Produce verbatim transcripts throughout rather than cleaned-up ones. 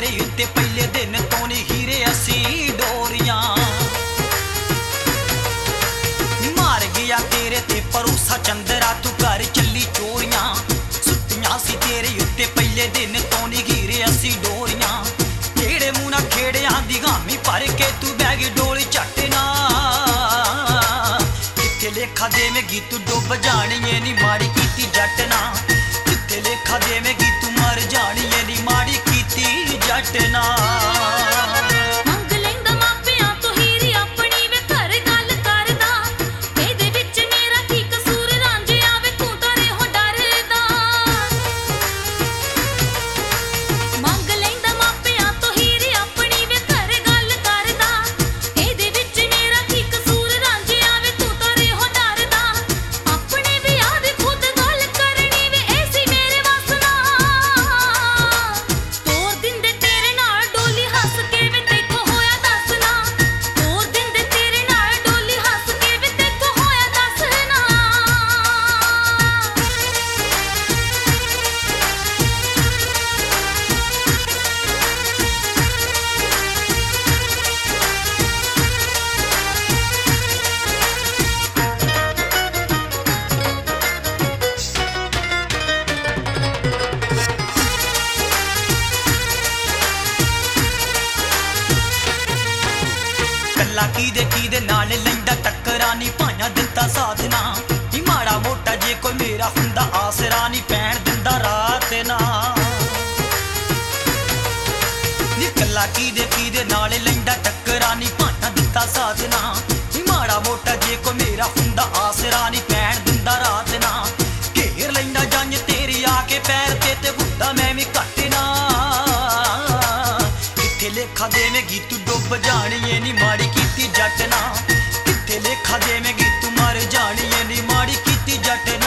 तेरे उत्ते पहले दिन तो नहीं हीरे असी डोरियां मार गया तेरे ते भरोसा चंदरा तू घर चली चोरियां सुतियां सी तेरे उत्ते पहले दिन तो नहीं हीरे असी डोरियां केड़े मुंह ना खेड़ियां दी गामी भर के तू बैगी डोली चटना किथे लेखा देवेगी तू डुब जानी है नी माड़ी कीती जटना किथे लेखा देवेगी तू मर जानी है नी माड़ी कीती जटना कीदे कीदे नाल लैंदा टक्करा नी भाया दिता साथ ना नी माड़ा मोटा जे कोई मेरा हुंदा आसरा नी पैण दिंदा रात ना नी कल्ला कीदे कीदे नाल लैंदा टक्करा नी भाया दिता साथ ना नी माड़ा मोटा जे कोई मेरा हुंदा आसरा नी पैण दिंदा रात ना घेर लैंदा जंज तेरी आके पैर ते ते हुंदा मैं भी घट ना किथे लेखा देवेगी तू डुब जानी है नी माड़ी कीती जटना किथे लेखा देवेगी तू मर जानी है नी माड़ी कीती जटना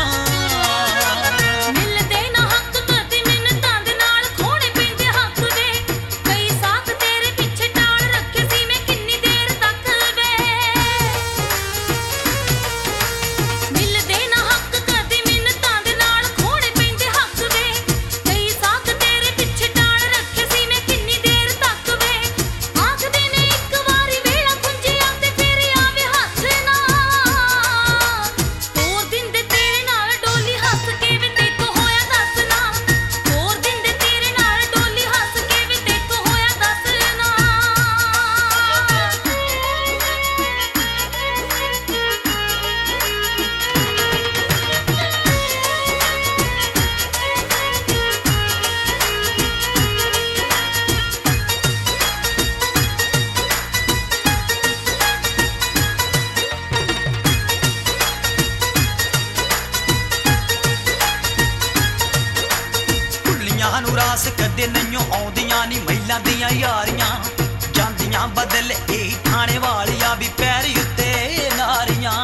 रास कदे नहीं आउंदियां नी महिलां दियां यारियां जांदियां बदल ए थाने वालियां भी पैर उत्ते नारियां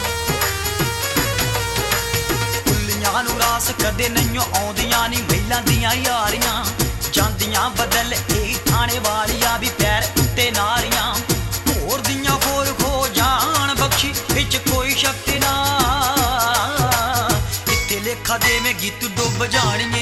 कुल्लियां नू रास कदे नहीं आउंदियां नी महिलां दियां यारियां जांदियां बदल ए थाने वालियां भी पैर उत्ते नारियां होर दियां होर खो जान बख्शी विच कोई शक्ति ना किथे लेखा देवेगी तू डुब जानी